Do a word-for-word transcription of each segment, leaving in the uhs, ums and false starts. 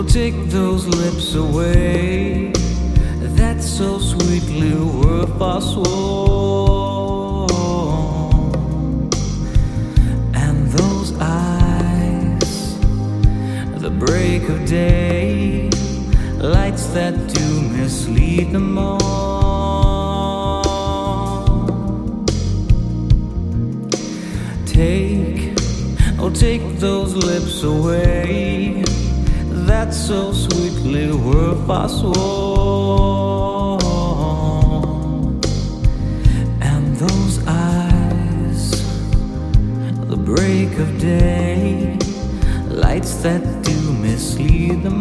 take those lips away that so sweetly were forsworn, and those eyes, the break of day, lights that do mislead the morn. Take, oh take those lips away that so sweetly were forsworn, and those eyes, the break of day, lights that do mislead the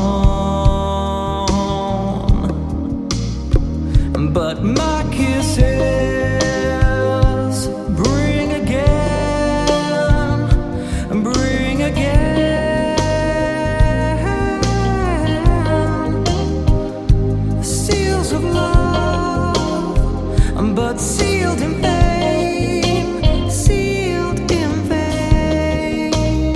morn. But my kisses bring again, bring again of love, but sealed in vain, sealed in vain.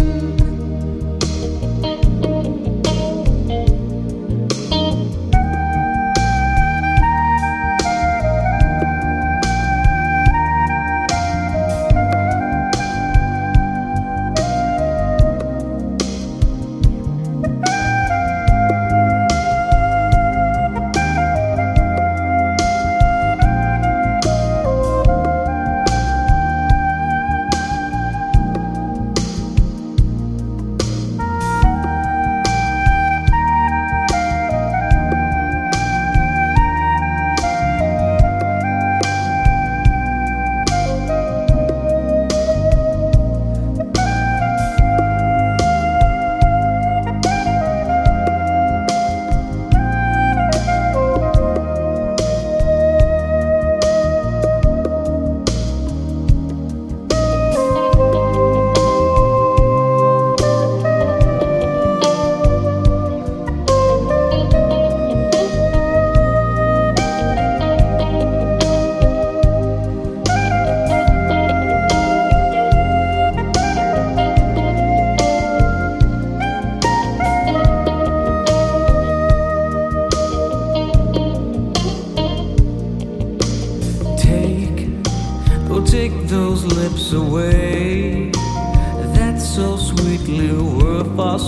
Take those lips away that so sweetly were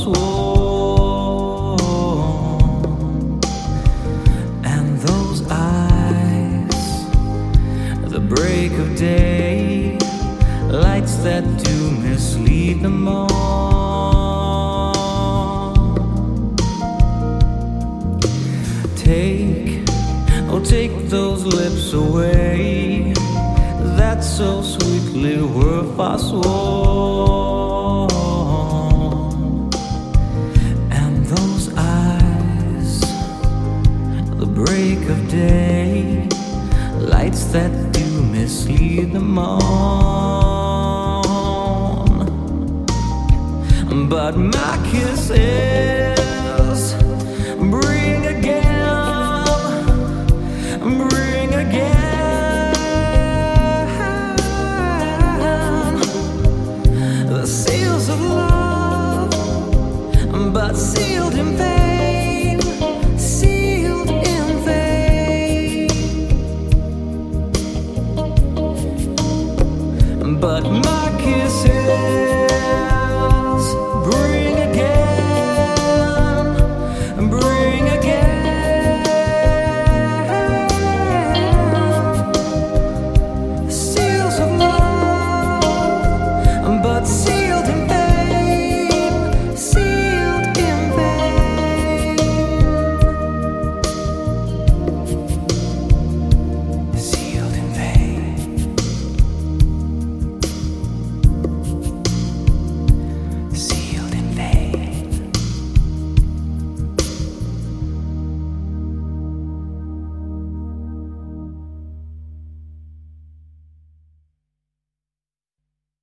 forsworn, and those eyes, the break of day, lights that do mislead the morn. Take, oh take those lips away that so sweetly were forsworn, and those eyes, the break of day, lights that do mislead the morn. But my kisses bring again, bring again seals of love, but sealed in vain, sealed in vain. But my kisses bring